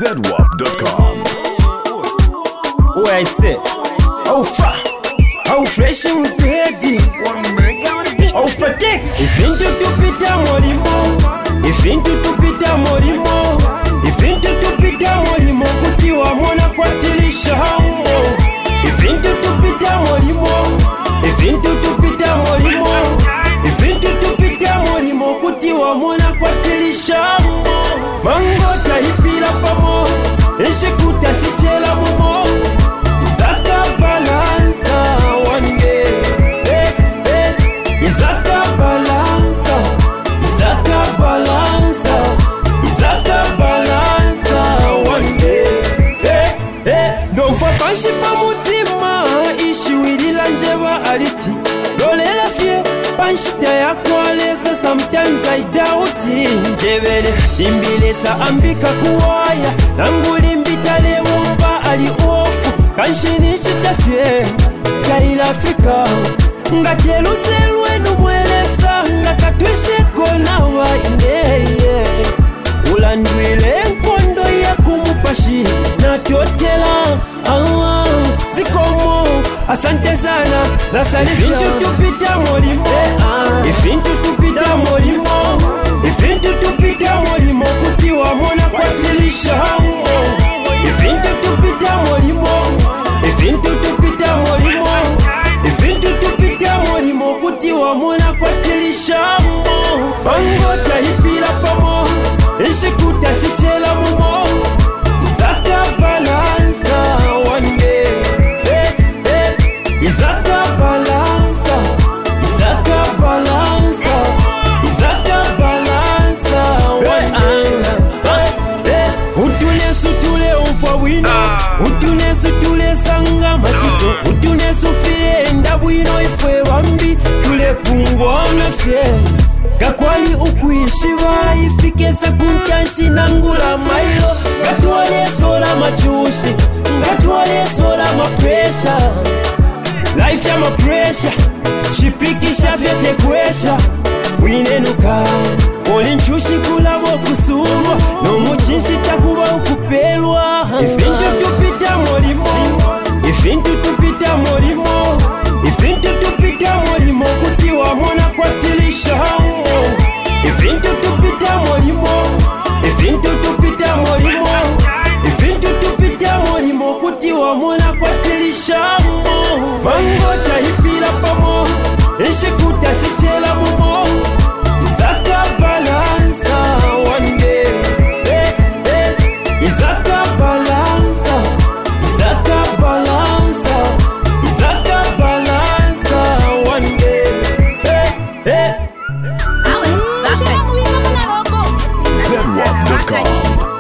ZWAP.com. Where I say, how far, how fresh and steady, how far take. If into tupita molimo, if into tupita molimo, if into tupita molimo, kutiwa mwana kwa tilisha hambo. If into tupita molimo, if into tupita molimo, if into tupita molimo, kutiwa mwana kwa tilisha hambo. Mango tahipila pamo, ishikuta shichela mumo. Zaka balansa one day, Zaka balansa, Zaka balansa, Zaka balansa one day. Don't for panshi pa mutima, ishi wirila njeba aliti. Lolela fie, panshi ya kwalesa, sometimes I doubt it. Njebele, imbilesa ambika kuwaya, nanguli mbitale wumba ali ofu. Kanshini shitafye, kaila Afrika. Nga teluselwe numwelesa, nga katwishe kona wa ineye. Ulandwile nkondo ya kumupashi, na totela, zikomo, asante sana, za salifya. Ifintu tupita molimo, ifintu tupita molimo, ifintu tupita molimo, kutiwa mwana kwa tilisha hambo. Ifintu tupita molimo, ifintu tupita molimo, ifintu tupita molimo, kutiwa mwana kwa tilisha hambo. Bango tahipila pamo, ishikuta shichela mumo. Zaka balansa one day, Zaka balansa, Zaka balansa, Zaka balansa one day. Utune sutule umfa wino, utune sutule sanga machito, utune sufire ndabwino ifwe wambi, tule pungwana fye. Gakwali ukuishiva ifikesa kuntanshi nangula mailo. Gatwale sola machushi, gatwale sola mapresha. Life ya mapresha, shipikisha vyete kwesha. Winenuka, olinchushi kulabo kusuwa, no muchinshi takuba ukupelwa. Ifintu tupita molimo, ifintu tupita molimo, ifintu tupita molimo, kutiwa mwana kwa tilisha hambo. Ifintu tupita molimo, ifintu tupita molimo, ifintu tupita molimo, kutiwa mwana kwa tilisha hambo. Mango tahipila pamo, ishikuta shichela mumo. Zaka balansa one day, Zaka balansa, Zaka balansa, Zaka balansa one day. ZWAP.com.